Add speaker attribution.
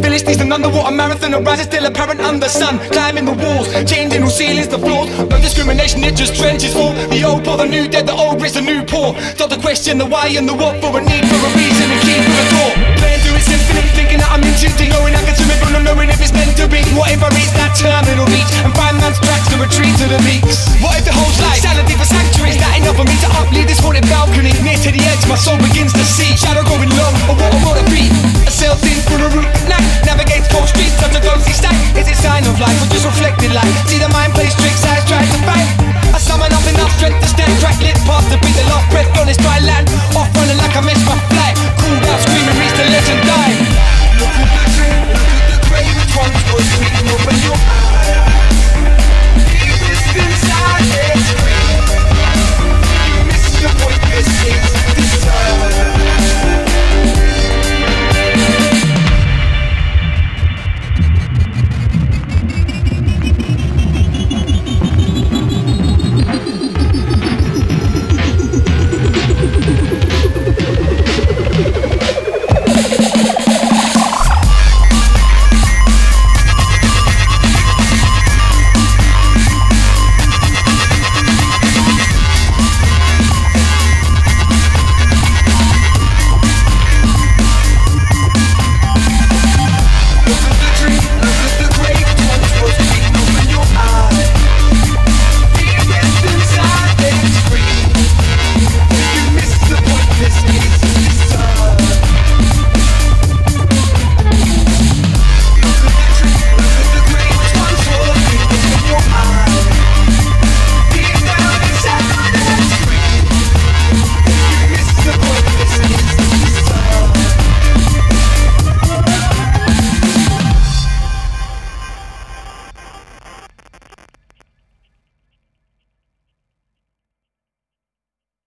Speaker 1: village needs an underwater marathon. A rise is still apparent under sun. Climbing the walls, changing all ceilings to floors. No discrimination, it just trenches all. The old poor, the new dead, the old rich, the new poor. Start to question the why and the what, for a need, for a reason, a key for a door. Playing through its infinite, thinking that I'm in too deep. Knowing I can swim it, but not knowing if it's meant to be. What if I reach that terminal beach and find man's tracks to retreat to the peaks? What if the whole life, sanity for sanctuary, is that enough for me to uplead this haunted balcony? Near to the edge, my soul begins to see shadow growing low, or what I wanna be. I sailed in for a route